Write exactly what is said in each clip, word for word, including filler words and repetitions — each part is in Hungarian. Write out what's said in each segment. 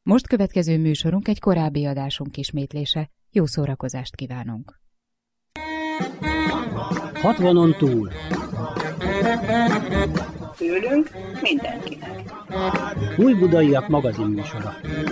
Most következő műsorunk egy korábbi adásunk ismétlése. Jó szórakozást kívánunk! hatvanon túl. Tőlünk mindenkinek. Újbudaiak magazin műsora.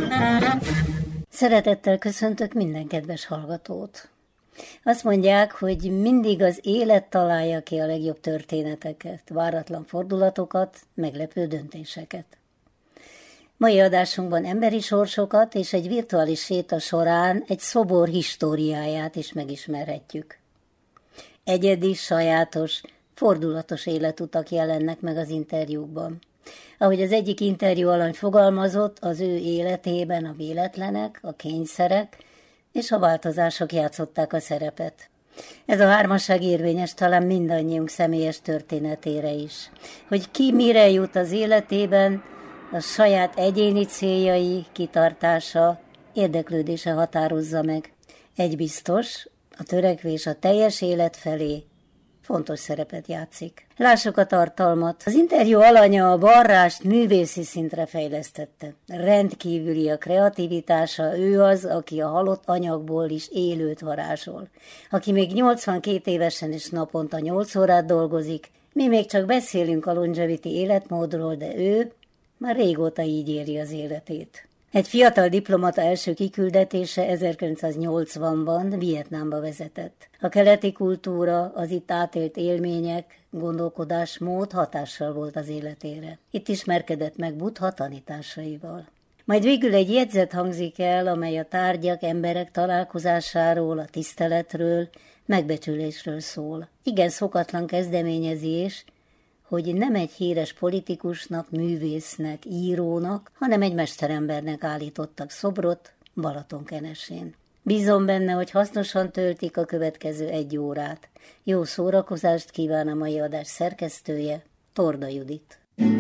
Szeretettel köszöntök minden kedves hallgatót. Azt mondják, hogy mindig az élet találja ki a legjobb történeteket, váratlan fordulatokat, meglepő döntéseket. Mai adásunkban emberi sorsokat és egy virtuális séta során egy szobor históriáját is megismerhetjük. Egyedi, sajátos, fordulatos életutak jelennek meg az interjúkban. Ahogy az egyik interjú alany fogalmazott, az ő életében a véletlenek, a kényszerek és a változások játszották a szerepet. Ez a hármasság érvényes talán mindannyiunk személyes történetére is. Hogy ki mire jut az életében, a saját egyéni céljai, kitartása, érdeklődése határozza meg. Egy biztos, a törekvés a teljes élet felé fontos szerepet játszik. Lássuk a tartalmat. Az interjú alanya a varrást művészi szintre fejlesztette. Rendkívüli a kreativitása, ő az, aki a halott anyagból is élőt varázsol. Aki még nyolcvankét évesen is naponta nyolc órát dolgozik, mi még csak beszélünk a longevity életmódról, de ő már régóta így éli az életét. Egy fiatal diplomata első kiküldetése ezerkilencszáznyolcvanban Vietnámba vezetett. A keleti kultúra, az itt átélt élmények, gondolkodásmód hatással volt az életére. Itt ismerkedett meg Buddha tanításaival. Majd végül egy jegyzet hangzik el, amely a tárgyak, emberek találkozásáról, a tiszteletről, megbecsülésről szól. Igen szokatlan kezdeményezés, hogy nem egy híres politikusnak, művésznek, írónak, hanem egy mesterembernek állítottak szobrot Balatonkenesén. Bízom benne, hogy hasznosan töltik a következő egy órát. Jó szórakozást kíván a mai adás szerkesztője, Torda Judit.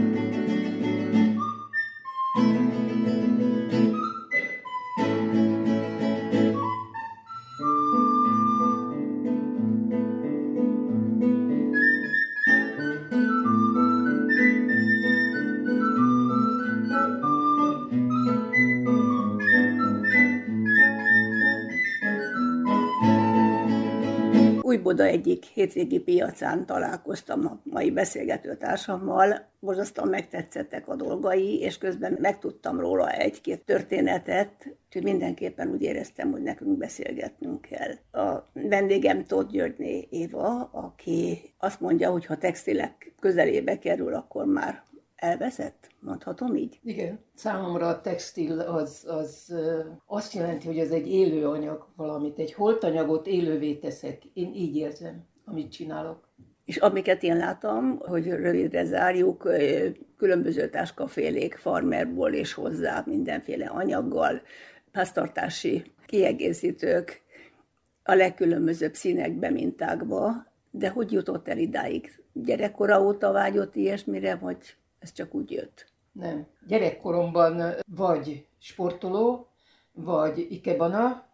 Újbuda egyik hétvégi piacán találkoztam a mai beszélgetőtársammal, borzasztóan megtetszettek a dolgai, és közben megtudtam róla egy-két történetet, úgyhogy mindenképpen úgy éreztem, hogy nekünk beszélgetnünk kell. A vendégem Tóth Györgyné Éva, aki azt mondja, hogy ha textilek közelébe kerül, akkor már elveszett, mondhatom így? Igen, számomra a textil az, az azt jelenti, hogy ez egy élő anyag valamit, egy holtanyagot élővé teszek. Én így érzem, amit csinálok. És amiket én látom, hogy rövidre zárjuk, különböző táskafélék, farmerból és hozzá mindenféle anyaggal, háztartási kiegészítők, a legkülönbözőbb színekbe, mintákba, de hogy jutott el idáig? Gyerekkora óta vágyott ilyesmire, vagy ez csak úgy jött? Nem. Gyerekkoromban vagy sportoló, vagy ikebana,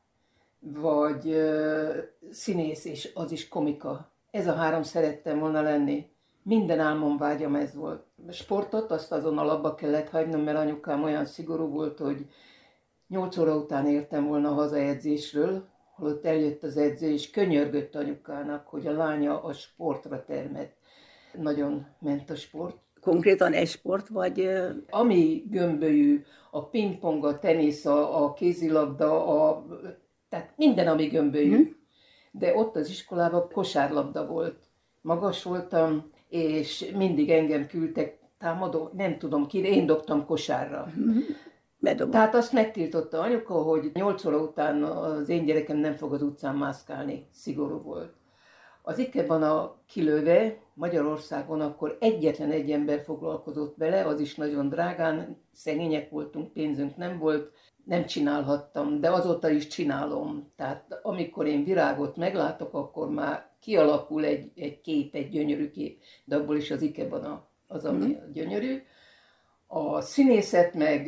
vagy uh, színész, és az is komika. Ez a három szerettem volna lenni. Minden álmom vágyam ez volt. A sportot azt azonnal abba kellett hagynom, mert anyukám olyan szigorú volt, hogy nyolc óra után értem volna haza edzésről, holott eljött az edzés, és könyörgött anyukának, hogy a lánya a sportra termett. Nagyon ment a sport. Konkrétan egy sport, vagy... Ami gömbölyű, a pingpong, a tenisz, a, a kézilabda, a, tehát minden, ami gömbölyű. Hmm. De ott az iskolában kosárlabda volt. Magas voltam, és mindig engem küldtek támadó, nem tudom ki, de én dobtam kosárra. Hmm. Tehát azt megtiltotta anyuka, hogy nyolc óra után az én gyerekem nem fog az utcán mászkálni. Szigorú volt. Az ikebana kilőve Magyarországon akkor egyetlen egy ember foglalkozott vele, az is nagyon drágán, szegények voltunk, pénzünk nem volt, nem csinálhattam, de azóta is csinálom. Tehát amikor én virágot meglátok, akkor már kialakul egy, egy kép, egy gyönyörű kép, de abból is az ikebana az, ami mm. gyönyörű. A színészet meg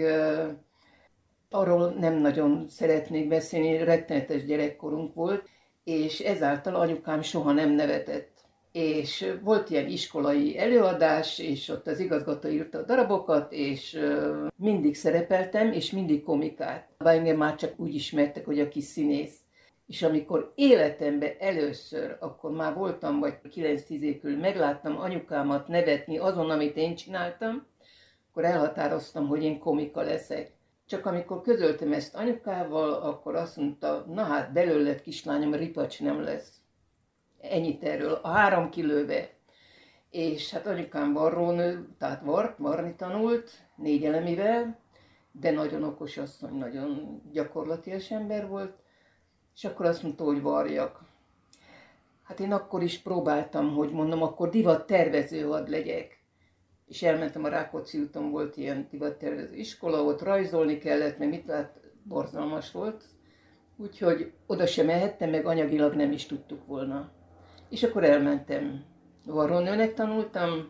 arról nem nagyon szeretnék beszélni, rettenetes gyerekkorunk volt, és ezáltal anyukám soha nem nevetett. és volt ilyen iskolai előadás, és ott az igazgató írta a darabokat, és mindig szerepeltem, és mindig komikát. Engem már csak úgy ismertek, hogy a kis színész. És amikor életemben először, akkor már voltam, vagy kilenc-tíz év körül, megláttam anyukámat nevetni azon, amit én csináltam, akkor elhatároztam, hogy én komika leszek. Csak amikor közöltem ezt anyukával, akkor azt mondta, na hát belőled kislányom, ripacs nem lesz. Ennyit erről, a három kilőve. És hát anyukám varrónő, tehát vart, varni tanult, négy elemivel, de nagyon okos asszony, nagyon gyakorlatias ember volt, és akkor azt mondta, hogy varjak. Hát én akkor is próbáltam, hogy mondom, akkor divattervező hadd legyek. És elmentem a Rákóczi úton, volt ilyen divattervező iskola, ott rajzolni kellett, meg mit lát, borzalmas volt. Úgyhogy oda sem mehettem, meg anyagilag nem is tudtuk volna. És akkor elmentem. Varrónőnek tanultam,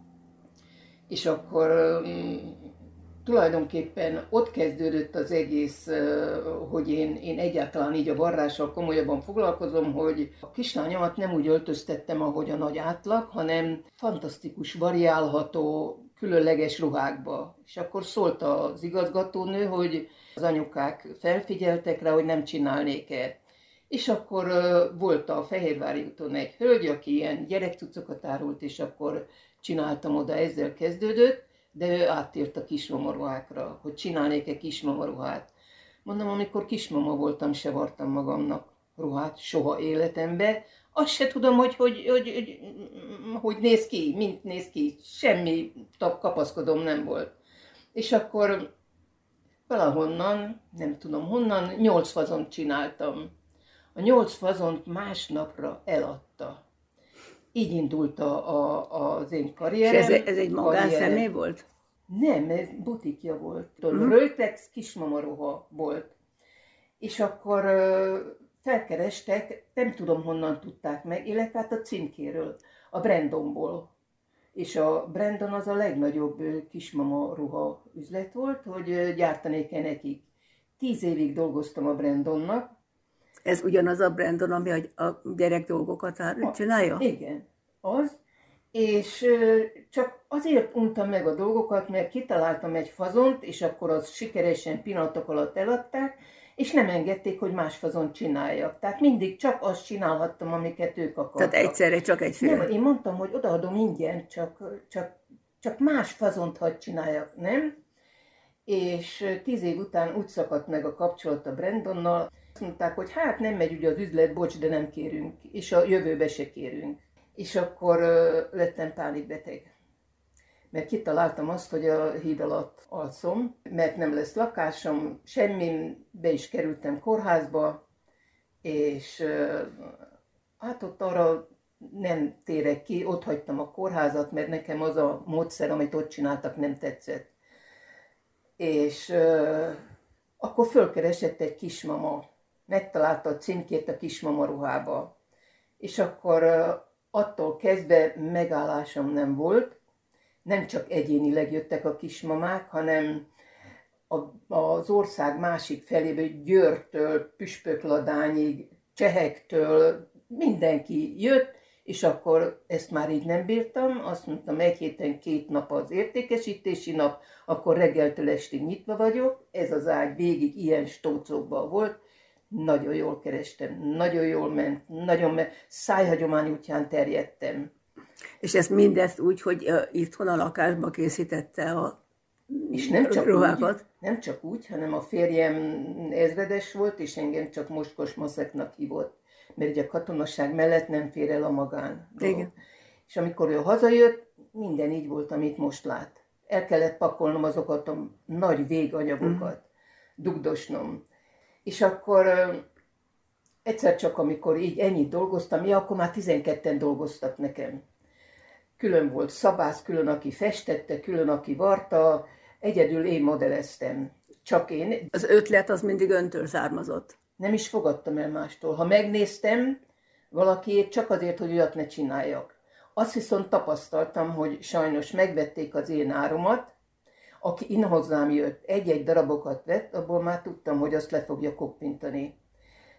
és akkor um, tulajdonképpen ott kezdődött az egész, uh, hogy én, én egyáltalán így a varrással komolyabban foglalkozom, hogy a kislányomat nem úgy öltöztettem, ahogy a nagy átlag, hanem fantasztikus, variálható, különleges ruhákba. És akkor szólt az igazgatónő, hogy az anyukák felfigyeltek rá, hogy nem csinálnék-e. És akkor uh, volt a Fehérvári úton egy hölgy, aki ilyen gyerekcuccokat árult, és akkor csináltam oda, ezzel kezdődött, de ő áttért a kismamaruhákra, hogy csinálnék-e kismamaruhát. Mondom, amikor kismama voltam, se vartam magamnak ruhát, soha életemben. Azt se tudom, hogy hogy, hogy, hogy, hogy néz ki, mint néz ki, semmi kapaszkodom nem volt. És akkor valahonnan, nem tudom honnan, nyolc fazont csináltam. A nyolc fazont másnapra eladta. Így indult a, a, az én karrierem. És ez, ez egy magánszemély volt? Nem, ez butikja volt. Mm. Röltex kismamaruha volt. És akkor uh, felkerestek, nem tudom honnan tudták meg, illetve hát a címkéről, a Brandonból. És a Brandon az a legnagyobb kismamaruha üzlet volt, hogy gyártanék-e nekik. Tíz évig dolgoztam a Brandonnak. Ez ugyanaz a Brandon, ami a gyerek dolgokat csinálja? Igen, az. És csak azért untam meg a dolgokat, mert kitaláltam egy fazont, és akkor az sikeresen pillanatok alatt eladták, és nem engedték, hogy más fazont csináljak. Tehát mindig csak azt csinálhattam, amiket ők akartak. Tehát egyszerre csak egyféle. Nem, én mondtam, hogy odaadom ingyen, csak, csak, csak más fazont hadd csináljak, nem? És tíz év után úgy szakadt meg a kapcsolat a Brandonnal, azt mondták, hogy hát nem megy ugye az üzlet, bocs, de nem kérünk, és a jövőbe se kérünk. És akkor uh, lettem pánikbeteg. Mert kitaláltam azt, hogy a híd alatt alszom, mert nem lesz lakásom, semmi, be is kerültem kórházba, és uh, hát ott arra nem térek ki, ott hagytam a kórházat, mert nekem az a módszer, amit ott csináltak, nem tetszett. És uh, akkor fölkeresett egy kismama, megtalálta a címkét a kismama ruhába. És akkor uh, attól kezdve megállásom nem volt, nem csak egyénileg jöttek a kismamák, hanem a, az ország másik feléből, Győrtől, Püspökladányig, Csehektől mindenki jött, és akkor ezt már így nem bírtam, azt mondtam, egy héten két nap az értékesítési nap, akkor reggeltől estig nyitva vagyok, ez az ágy végig ilyen stócokban volt, nagyon jól kerestem, nagyon jól ment, nagyon ment, szájhagyomány útján terjedtem. És ezt mindezt úgy, hogy uh, itthon a lakásba készítette a és nem csak ruhákat? Úgy, nem csak úgy, hanem a férjem ezredes volt, és engem csak Moskos Maszeknak hívott. Mert ugye a katonasság mellett nem fér el a magán dolog. Igen. És amikor ő hazajött, minden így volt, amit most lát. El kellett pakolnom azokat a nagy véganyagokat, mm. dugdosnom. És akkor egyszer csak, amikor így ennyit dolgoztam, ja, akkor már tizenketten dolgoztak nekem. Külön volt szabász, külön aki festette, külön aki varta, egyedül én modelleztem. Csak én. Az ötlet az mindig öntől származott. Nem is fogadtam el mástól. Ha megnéztem valakiét, csak azért, hogy olyat ne csináljak. Azt viszont tapasztaltam, hogy sajnos megvették az én áromat, aki in hozzám jött, egy-egy darabokat vett, abból már tudtam, hogy azt le fogja koppintani.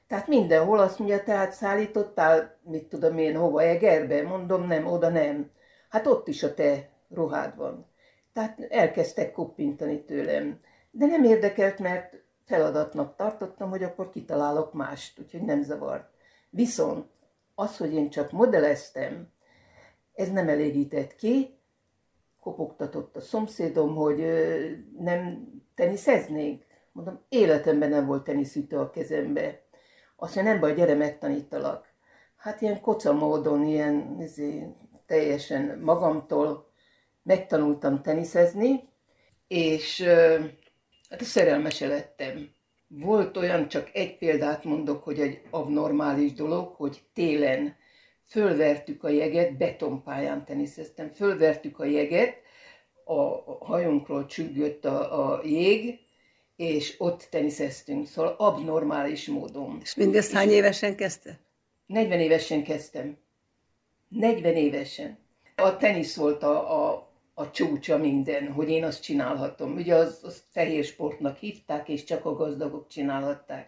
Tehát mindenhol azt mondja, tehát szállítottál, mit tudom én, hova, Egerbe? Mondom, nem, oda nem. Hát ott is a te ruhád van. Tehát elkezdtek koppintani tőlem. De nem érdekelt, mert feladatnak tartottam, hogy akkor kitalálok mást, úgyhogy nem zavart. Viszont az, hogy én csak modelleztem, ez nem elégített ki. Kopogtatott a szomszédom, hogy nem teniszeznénk. Mondom, életemben nem volt teniszütő a kezembe. Azt mondja, nem baj, gyere, megtanítalak. Hát ilyen koca módon, ilyen ezért, teljesen magamtól megtanultam teniszezni, és hát szerelmese lettem. Volt olyan, csak egy példát mondok, hogy egy abnormális dolog, hogy télen fölvertük a jeget, betonpályán teniszeztem, fölvertük a jeget, a hajunkról csüggött a, a jég, és ott teniszeztünk, szóval abnormális módon. És mindezt hány évesen kezdte? negyven évesen kezdtem. negyven évesen. A tenisz volt a, a, a csúcsa minden, hogy én azt csinálhatom. Ugye az, az fehér sportnak hívták, és csak a gazdagok csinálhatták.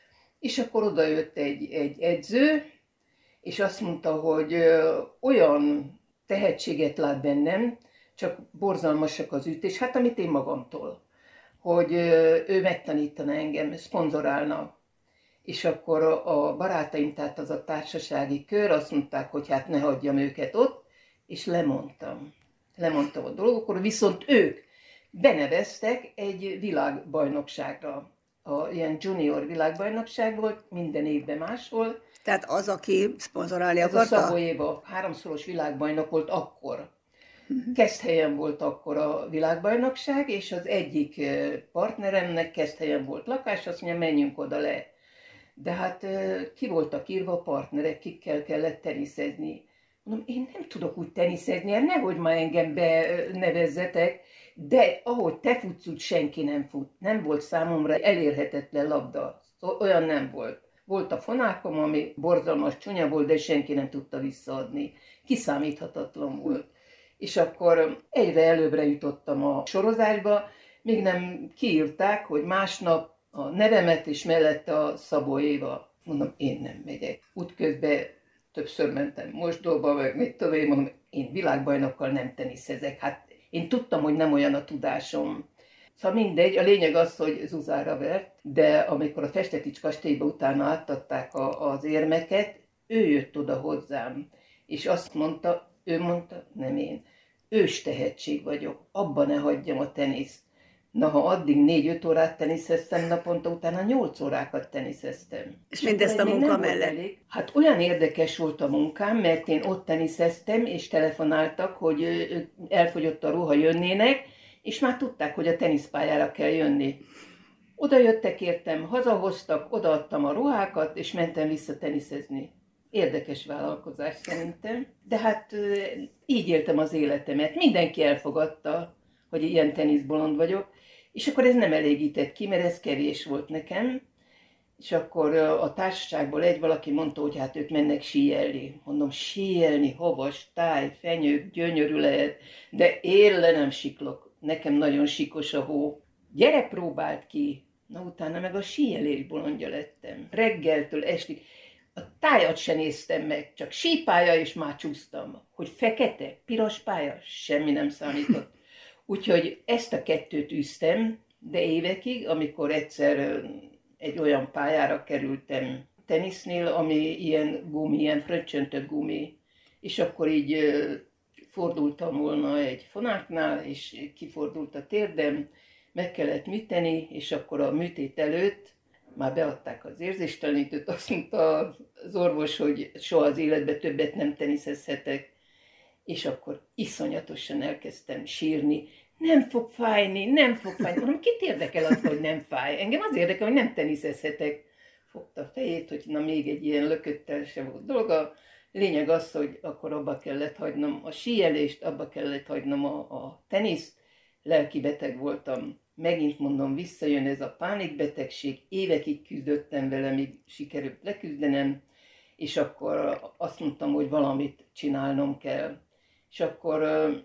És akkor odajött egy, egy edző, és azt mondta, hogy ö, olyan tehetséget lát bennem, csak borzalmasak az ütés, hát amit én magamtól, hogy ö, ő megtanítana engem, szponzorálna. És akkor a barátaim, tehát az a társasági kör, azt mondták, hogy hát ne hagyjam őket ott, és lemondtam. Lemondtam a dolgokról, viszont ők beneveztek egy világbajnokságra. A ilyen junior világbajnokság volt, minden évben máshol. Tehát az, aki szponzorálni akarta? Ez a Szabó Éva háromszoros világbajnok volt akkor. Keszthelyen volt akkor a világbajnokság, és az egyik partneremnek Keszthelyen volt lakás, azt mondja, menjünk oda le. De hát ki voltak írva a partnerek, kikkel kellett teniszezni. Mondom, én nem tudok úgy teniszezni, nehogy már engem benevezzetek, de ahogy te futsz, úgy senki nem fut. Nem volt számomra elérhetetlen labda. Olyan nem volt. Volt a fonákom, ami borzalmas csúnya volt, de senki nem tudta visszaadni. Kiszámíthatatlan volt. És akkor egyre előbbre jutottam a sorozásba, még nem kiírták, hogy másnap a nevemet és mellette a Szabó Éva. Mondom, én nem megyek. Útközben többször mentem mosdóba, meg mit tudom én, mondom, én világbajnokkal nem teniszezek. Hát én tudtam, hogy nem olyan a tudásom. Szóval mindegy, a lényeg az, hogy Zuzára vert, de amikor a Festetics kastélyba utána átadták a, az érmeket, ő jött oda hozzám, és azt mondta, ő mondta, nem én, ős tehetség vagyok, abba ne hagyjam a teniszt. Na, ha addig négy-öt órát teniszeztem naponta, utána nyolc órákat teniszeztem. És mindezt a munka mellett? Hát olyan érdekes volt a munkám, mert én ott teniszeztem, és telefonáltak, hogy elfogyott a ruha, jönnének, és már tudták, hogy a teniszpályára kell jönni. Oda jöttek értem, hazahoztak, odaadtam a ruhákat, és mentem vissza teniszezni. Érdekes vállalkozás szerintem, de hát így éltem az életemet. Mindenki elfogadta, hogy ilyen teniszbolond vagyok, és akkor ez nem elégített ki, mert ez kevés volt nekem, és akkor a társaságból egy valaki mondta, hogy hát ők mennek síelni. Mondom, síelni, havas, táj, fenyők, gyönyörű lehet, de én le nem siklok, nekem nagyon sikos a hó. Gyere, próbált ki! Na utána meg a síelés bolondja lettem, reggeltől estig. A tájat se néztem meg, csak sípálya, és már csúsztam. Hogy fekete, piros pálya, semmi nem számított. Úgyhogy ezt a kettőt űztem, de évekig, amikor egyszer egy olyan pályára kerültem tenisznél, ami ilyen gumi, ilyen fröccsöntött gumi, és akkor így fordultam volna egy fonáknál, és kifordult a térdem, meg kellett műteni, és akkor a műtét előtt már beadták az érzéstelenítőt, azt mondta az orvos, hogy soha az életben többet nem teniszezhetek, és akkor iszonyatosan elkezdtem sírni. Nem fog fájni, nem fog fájni. Mondom, kit érdekel az, hogy nem fáj? Engem az érdekel, hogy nem teniszezhetek. Fogta a fejét, hogy na még egy ilyen lököttel se volt dolga. Lényeg az, hogy akkor abba kellett hagynom a síelést, abba kellett hagynom a, a teniszt. Lelkibeteg voltam. Megint mondom, visszajön ez a pánikbetegség. Évekig küzdöttem vele, míg sikerült leküzdenem. És akkor azt mondtam, hogy valamit csinálnom kell. És akkor...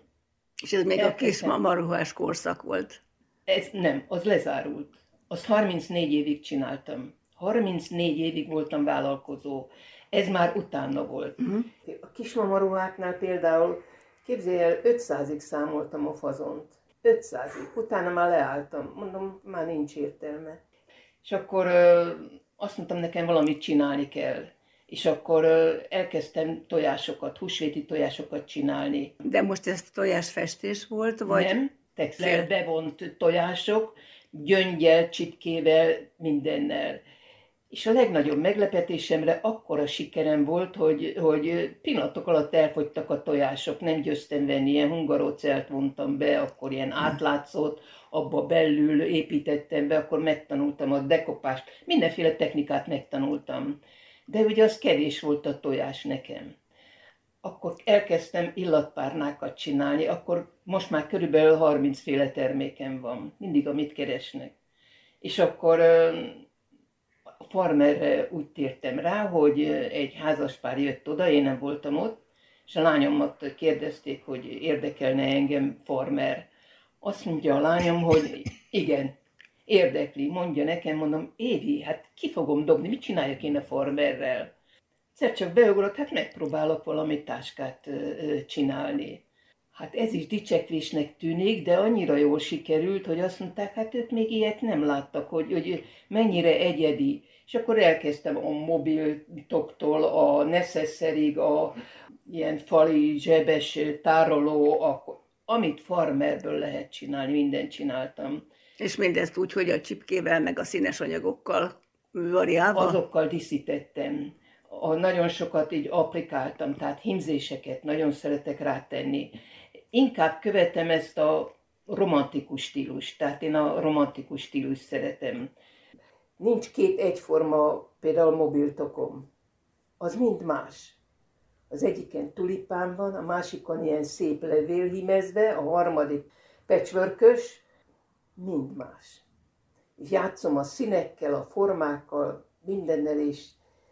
És ez még elkezdtem. A kismamaruhás korszak volt? Ez nem, az lezárult. Azt harmincnégy évig csináltam. harmincnégy évig voltam vállalkozó. Ez már utána volt. Uh-huh. A kismamaruháknál például, képzelj el, ötszázig számoltam a fazont. ötszázig. Utána már leálltam. Mondom, már nincs értelme. És akkor ö, azt mondtam, nekem valamit csinálni kell. És akkor ö, elkezdtem tojásokat, húsvéti tojásokat csinálni. De most ez tojásfestés volt, vagy? Nem, textil bevont tojások, gyöngyel, csipkével, mindennel. És a legnagyobb meglepetésemre akkora sikerem volt, hogy, hogy pillanatok alatt elfogytak a tojások, nem győztem venni, ilyen hungarocelt vontam be, akkor ilyen átlátszót, abba belül építettem be, akkor megtanultam a dekopást, mindenféle technikát megtanultam. De ugye az kevés volt a tojás nekem. Akkor elkezdtem illatpárnákat csinálni, akkor most már körülbelül harminc féle termékem van, mindig amit keresnek. És akkor a farmerre úgy tértem rá, hogy egy házaspár jött oda, én nem voltam ott, és a lányomat kérdezték, hogy érdekelne engem farmer. Azt mondja a lányom, hogy igen, érdekli, mondja nekem, mondom, Évi, hát ki fogom dobni, mit csináljak én a farmerrel? Egyszer csak beugrott, hát megpróbálok valami táskát csinálni. Hát ez is dicsekvésnek tűnik, de annyira jól sikerült, hogy azt mondták, hát ők még ilyet nem láttak, hogy, hogy mennyire egyedi. És akkor elkezdtem a mobiltoktól, a necesszerig, a ilyen fali, zsebes tároló, akkor, amit farmerből lehet csinálni, mindent csináltam. És mindezt úgy, hogy a csipkével, meg a színes anyagokkal variálva? Azokkal díszítettem. A, nagyon sokat így applikáltam, tehát hímzéseket nagyon szeretek rátenni. Inkább követem ezt a romantikus stílust, tehát én a romantikus stílust szeretem. Nincs két egyforma, például mobiltokom. Az mind más. Az egyiken tulipán van, a másikon ilyen szép levél hímezve, a harmadik patchworkös, mind más. És játszom a színekkel, a formákkal, mindennel is.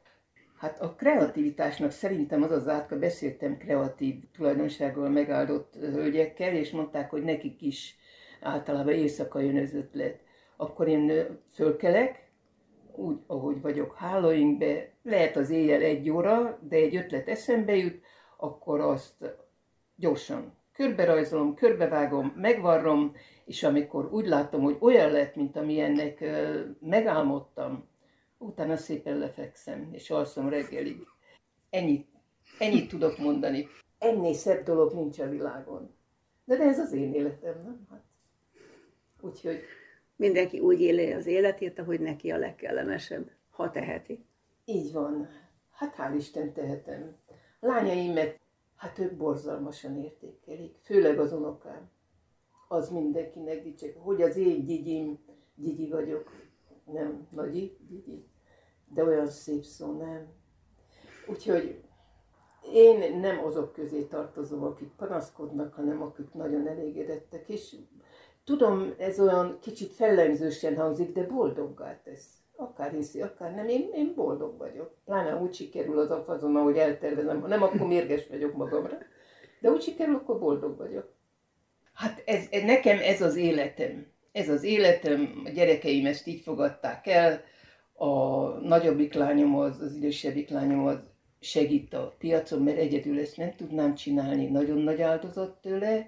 Hát a kreativitásnak szerintem az az átka, beszéltem kreatív tulajdonsággal megáldott hölgyekkel, és mondták, hogy nekik is általában éjszaka jön az ötlet. Akkor én fölkelek, úgy, ahogy vagyok hálóinkbe, lehet az éjjel egy óra, de egy ötlet eszembe jut, akkor azt gyorsan körberajzolom, körbevágom, megvarrom, és amikor úgy látom, hogy olyan lett, mint amilyennek megálmodtam, utána szépen lefekszem, és alszom reggelig. Ennyit, ennyit tudok mondani. Ennél szebb dolog nincs a világon. De, de ez az én életem, nem? Hát. Úgyhogy... Mindenki úgy éli az életét, ahogy neki a legkellemesebb, ha teheti. Így van. Hát hál' Isten tehetem. A lányaimet, hát ők borzalmasan értékelik. Főleg az unokám. Az mindenkinek dicsek. Hogy az én Gyigyim, Gyigyi vagyok. Nem, Nagyi, Gyigyi. De olyan szép szó, nem. Úgyhogy én nem azok közé tartozom, akik panaszkodnak, hanem akik nagyon elégedettek. És tudom, ez olyan kicsit fellengzősen hangzik, de boldoggá tesz. Akár hiszi, akár nem, én, én boldog vagyok. Pláne úgy sikerül az a fazon, ahogy eltervezem. Ha nem, akkor mérges vagyok magamra. De úgy sikerül, akkor boldog vagyok. Hát ez, nekem ez az életem. Ez az életem, a gyerekeim ezt így fogadták el. A nagyobbik lányom az, az idősebbik lányom az segít a piacon, mert egyedül ezt nem tudnám csinálni, nagyon nagy áldozat tőle.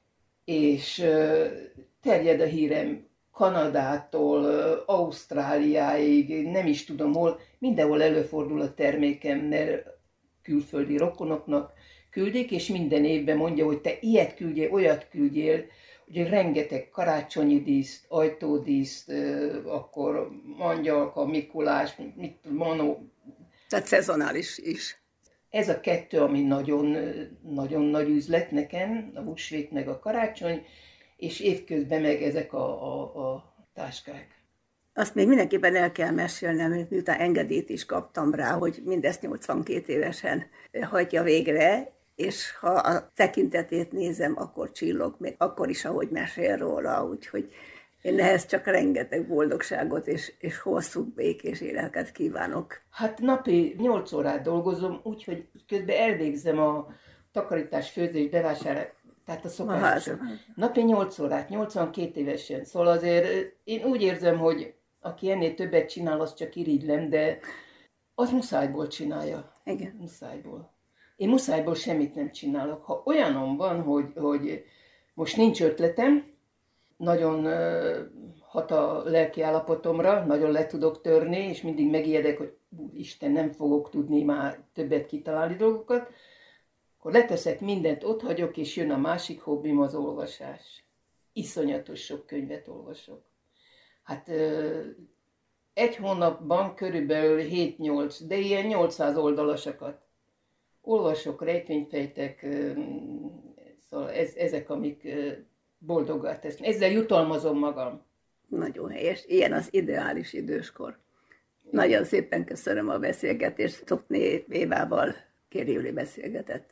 És terjed a hírem Kanadától, Ausztráliáig, nem is tudom hol, mindenhol előfordul a termékem, mert külföldi rokonoknak küldik, és minden évben mondja, hogy te ilyet küldjél, olyat küldjél, ugye rengeteg karácsonyi díszt, ajtódíszt, akkor angyalka, Mikulás, mit, Manó. Tehát szezonális is. Ez a kettő, ami nagyon, nagyon nagy üzlet nekem, a húsvét meg a karácsony, és évközben meg ezek a, a, a táskák. Azt még mindenképpen el kell mesélnem, miután engedélyt is kaptam rá, hogy mindezt nyolcvankét évesen hajtja végre, és ha a tekintetét nézem, akkor csillog, még akkor is, ahogy mesél róla, úgyhogy én ehhez csak rengeteg boldogságot és, és hosszú békés életet kívánok. Hát napi nyolc órát dolgozom, úgyhogy közben elvégzem a takarítás, főzés, bevásárlás, tehát a szokások. Napi nyolc órát, nyolcvankét évesen. Szóval azért én úgy érzem, hogy Aki ennél többet csinál, az csak irigylem, de az muszájból csinálja. Igen. Muszájból. Én muszájból semmit nem csinálok. Ha olyanom van, hogy, hogy most nincs ötletem, nagyon uh, hat a lelki állapotomra, nagyon le tudok törni, és mindig megijedek, hogy Isten, nem fogok tudni már többet kitalálni dolgokat, akkor leteszek mindent, ott hagyok, és jön a másik hobbim, az olvasás. Iszonyatos sok könyvet olvasok. Hát uh, egy hónapban körülbelül hét-nyolc, de ilyen nyolcszáz oldalasakat olvasok, rejtvényfejtek, szóval ez, ezek, amik boldoggá tesznek. Ezzel jutalmazom magam. Nagyon helyes. Ilyen az ideális időskor. Nagyon szépen köszönöm a beszélgetést. Tokné Évával Kéri Júli beszélgetett.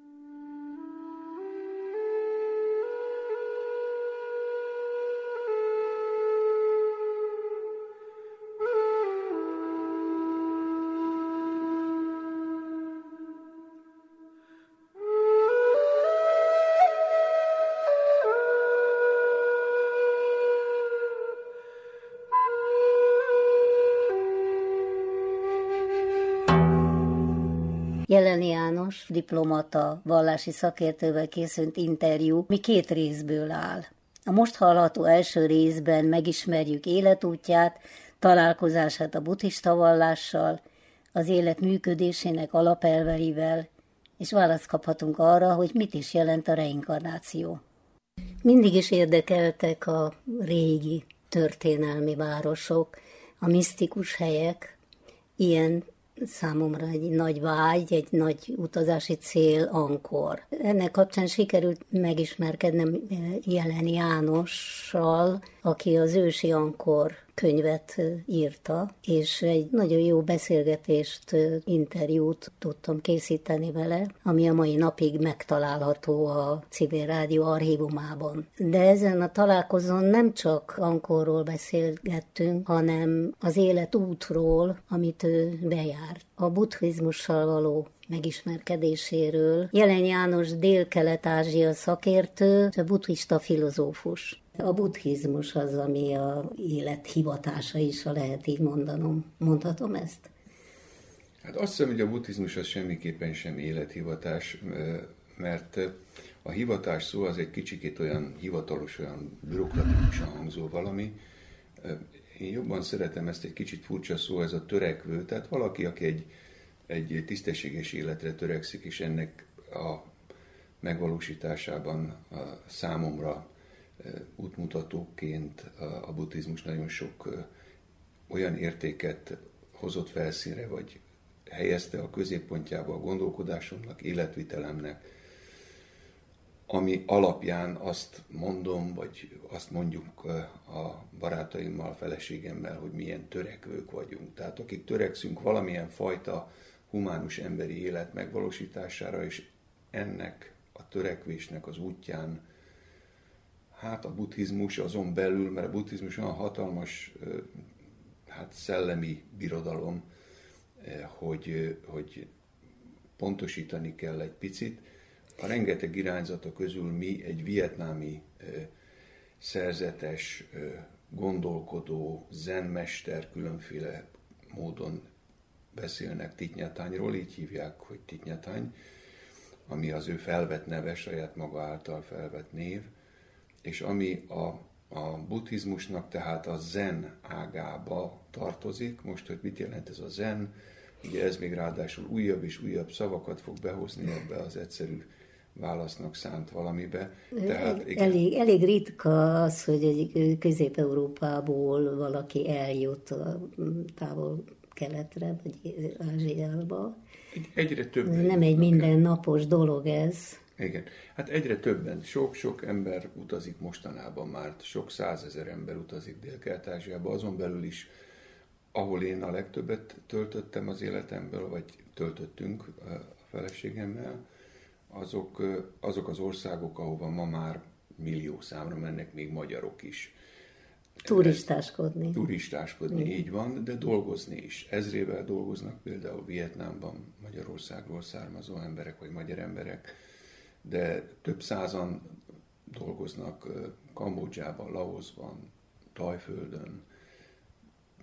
Jeleni János, diplomata, vallási szakértővel készült interjú, mi két részből áll. A most hallható első részben megismerjük életútját, találkozását a buddhista vallással, az élet működésének alapelveivel, és választ kaphatunk arra, hogy mit is jelent a reinkarnáció. Mindig is érdekeltek a régi történelmi városok, a misztikus helyek, ilyen számomra egy nagy vágy, egy nagy utazási cél Angkor. Ennek kapcsán sikerült megismerkednem Jeleni Jánossal, aki az ősi Angkor könyvet írta, és egy nagyon jó beszélgetést, interjút tudtam készíteni vele, ami a mai napig megtalálható a Civil Rádió archívumában. De ezen a találkozón nem csak Angkorról beszélgettünk, hanem az életútról, amit ő bejárt. A buddhizmussal való megismerkedéséről. Jeleni János Dél-Kelet-Ázsia szakértő, a buddhista filozófus. A buddhizmus az, ami a élet hivatása is, ha lehet így mondanom. Mondhatom ezt? Hát azt hiszem, hogy a buddhizmus az semmiképpen sem élethivatás, mert a hivatás szó az egy kicsikét olyan hivatalos, olyan bürokratikusan hangzó valami. Én jobban szeretem ezt, egy kicsit furcsa szó, ez a törekvő, tehát valaki, aki egy, egy tisztességes életre törekszik, és ennek a megvalósításában a számomra útmutatóként a buddhizmus nagyon sok olyan értéket hozott felszínre, vagy helyezte a középpontjába a gondolkodásomnak, életvitelemnek, ami alapján azt mondom, vagy azt mondjuk a barátaimmal, a feleségemmel, hogy milyen törekvők vagyunk. Tehát akik törekszünk valamilyen fajta humánus emberi élet megvalósítására, és ennek a törekvésnek az útján, hát a buddhizmus azon belül, mert a buddhizmus olyan hatalmas, hát szellemi birodalom, hogy, hogy pontosítani kell egy picit. A rengeteg irányzata közül mi egy vietnámi szerzetes, gondolkodó, zenmester, különféle módon beszélnek Thich Nhat Hanhról, így hívják, hogy Thich Nhat Hanh, ami az ő felvett neve, saját maga által felvett név, és ami a, a buddhizmusnak tehát a zen ágába tartozik. Most, hogy mit jelent ez a zen, ugye ez még ráadásul újabb és újabb szavakat fog behozni ebbe az egyszerű válasznak szánt valamibe. Tehát, igen. Elég, elég ritka az, hogy egy Közép-Európából valaki eljut a távol-keletre, vagy Ázsiába. Egy, egyre több. Nem egy mindennapos dolog ez. Igen. Hát egyre többen, sok-sok ember utazik mostanában már, sok százezer ember utazik Dél-Kelet-Ázsiába, azon belül is, ahol én a legtöbbet töltöttem az életemből, vagy töltöttünk a feleségemmel, azok, azok az országok, ahova ma már millió számra mennek, még magyarok is. Turistáskodni. Ez, turistáskodni, mm. így van, de dolgozni is. Ezrével dolgoznak például Vietnámban, Magyarországról származó emberek, vagy magyar emberek, de több százan dolgoznak Kambodzsában, Laoszban, Tajföldön,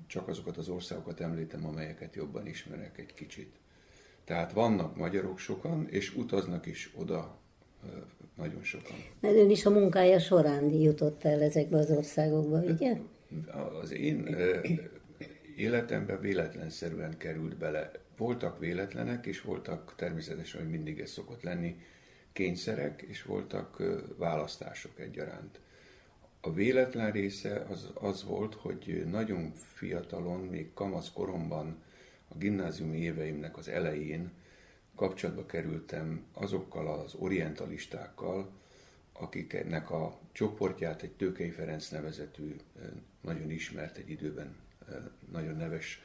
csak azokat az országokat említem, amelyeket jobban ismerek egy kicsit. Tehát vannak magyarok sokan, és utaznak is oda nagyon sokan. Mert ön is a munkája során jutott el ezekbe az országokba, ugye? Az én életemben véletlenszerűen került bele. Voltak véletlenek, és voltak természetesen, hogy mindig ez szokott lenni, kényszerek, és voltak választások egyaránt. A véletlen része az, az volt, hogy nagyon fiatalon, még kamasz koromban, a gimnáziumi éveimnek az elején kapcsolatba kerültem azokkal az orientalistákkal, akiknek a csoportját egy Tőkei Ferenc nevezetű, nagyon ismert egy időben, nagyon neves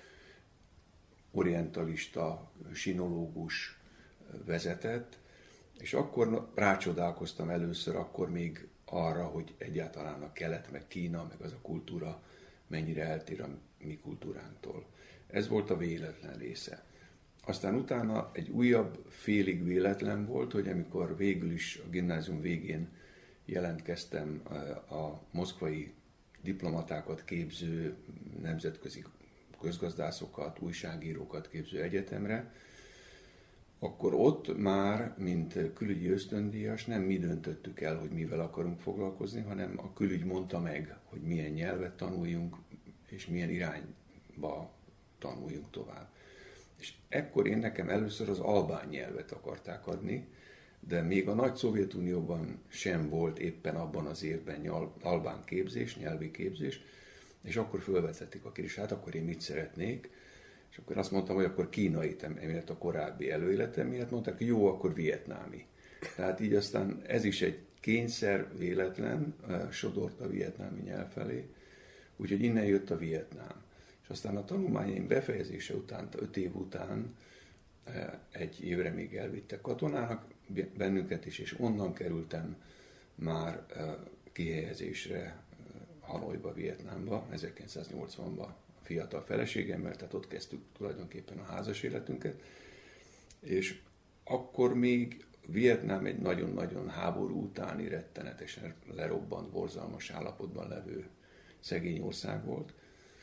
orientalista, sinológus vezetett, és akkor rácsodálkoztam először, akkor még arra, hogy egyáltalán a kelet, meg Kína, meg az a kultúra mennyire eltér a mi kultúránktól. Ez volt a véletlen része. Aztán utána egy újabb félig véletlen volt, hogy amikor végül is a gimnázium végén jelentkeztem a moszkvai diplomatákat képző, nemzetközi közgazdászokat, újságírókat képző egyetemre, akkor ott már, mint külügyi ösztöndíjas, nem mi döntöttük el, hogy mivel akarunk foglalkozni, hanem a külügy mondta meg, hogy milyen nyelvet tanuljunk, és milyen irányba tanuljunk tovább. És ekkor én nekem először az albán nyelvet akarták adni, de még a nagy Szovjetunióban sem volt éppen abban az évben nyal, albán képzés, nyelvi képzés, és akkor fölvetették a kérdést, hát akkor én mit szeretnék, és akkor azt mondtam, hogy akkor kínai, emiatt a korábbi előéletem miatt mondták, hogy jó, akkor vietnámi. Tehát így aztán ez is egy kényszer, véletlen sodort a vietnámi nyelv felé, úgyhogy innen jött a Vietnám. És aztán a tanulmányaim befejezése után, öt év után egy évre még elvittek katonának bennünket is, és onnan kerültem már kihelyezésre Hanoiba, Vietnámba, ezerkilencszáznyolcvanban a fiatal feleségemmel, tehát ott kezdtük tulajdonképpen a házas életünket, és akkor még Vietnám egy nagyon-nagyon háború utáni, rettenetesen lerobbant, borzalmas állapotban levő szegény ország volt.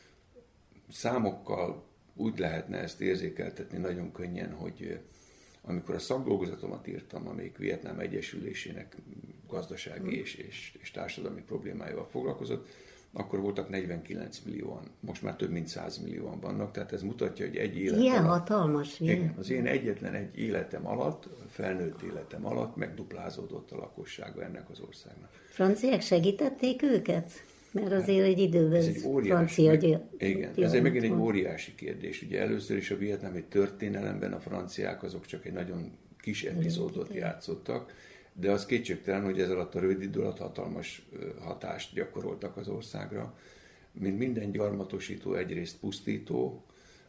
Számokkal úgy lehetne ezt érzékeltetni nagyon könnyen, hogy amikor a szakdolgozatomat írtam, amelyik Vietnám Egyesülésének gazdasági és, és, és társadalmi problémáival foglalkozott, akkor voltak negyvenkilenc millióan, most már több mint száz millióan vannak, tehát ez mutatja, hogy egy élet ilyen alatt, hatalmas, igen, az én egyetlen egy életem alatt, felnőtt életem alatt megduplázódott a lakossága ennek az országnak. Franciák segítették őket? Mert azért egy időben ez egy óriási, francia... meg, igen, ez egy megint egy óriási kérdés. Ugye először is a vietnámi történelemben a franciák azok csak egy nagyon kis epizódot játszottak, de az kétségtelen, hogy ez alatt a rövid idő alatt hatalmas hatást gyakoroltak az országra. Mint minden gyarmatosító, egyrészt pusztító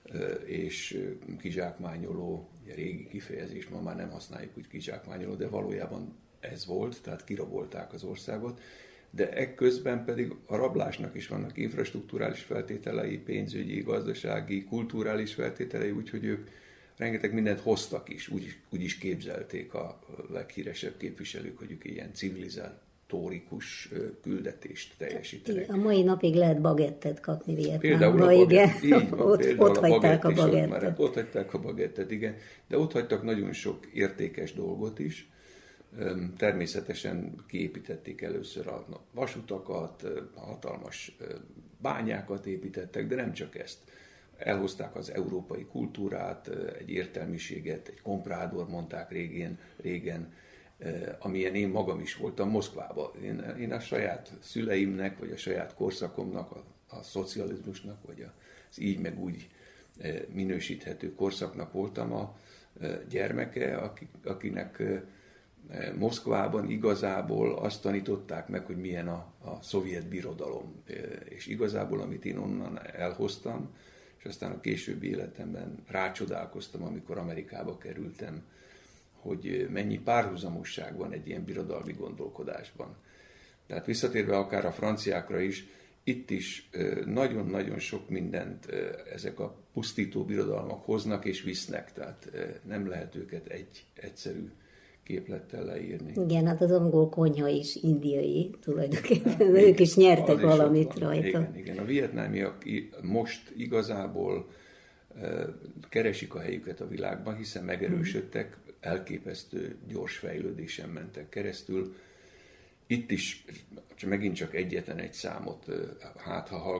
és kizsákmányoló, ugye régi kifejezés, ma már nem használjuk úgy kizsákmányoló, de valójában ez volt, tehát kirabolták az országot. De ekközben pedig a rablásnak is vannak infrastrukturális feltételei, pénzügyi, gazdasági, kulturális feltételei, úgyhogy ők rengeteg mindent hoztak is, úgy, úgy is képzelték a leghíresebb képviselők, hogy ők ilyen civilizátorikus küldetést teljesítenek. A mai napig lehet bagettet kapni Vietnámban, igen. Így van, ott, ott a hagyták a bagettet. bagettet. Ott hagyták a bagettet, igen. De ott hagytak nagyon sok értékes dolgot is. Természetesen kiépítették először a vasutakat, hatalmas bányákat építettek, de nem csak ezt. Elhozták az európai kultúrát, egy értelmiséget, egy komprádor mondták régen, régen amilyen én magam is voltam Moszkvában. Én, én a saját szüleimnek, vagy a saját korszakomnak, a, a szocializmusnak, vagy az így meg úgy minősíthető korszaknak voltam a gyermeke, akinek Moszkvában igazából azt tanították meg, hogy milyen a, a szovjet birodalom. És igazából, amit én onnan elhoztam, és aztán a későbbi életemben rácsodálkoztam, amikor Amerikába kerültem, hogy mennyi párhuzamosság van egy ilyen birodalmi gondolkodásban. Tehát visszatérve akár a franciákra is, itt is nagyon-nagyon sok mindent ezek a pusztító birodalmak hoznak és visznek, tehát nem lehet őket egy egyszerű képlettel leírni. Igen, hát az angol konyha is indiai tulajdonképpen, hát, ők is nyertek is valamit rajta. Igen, igen, a vietnámiak most igazából keresik a helyüket a világban, hiszen megerősödtek, elképesztő gyors fejlődésen mentek keresztül. Itt is, csak megint csak egyetlen egy számot, hát ha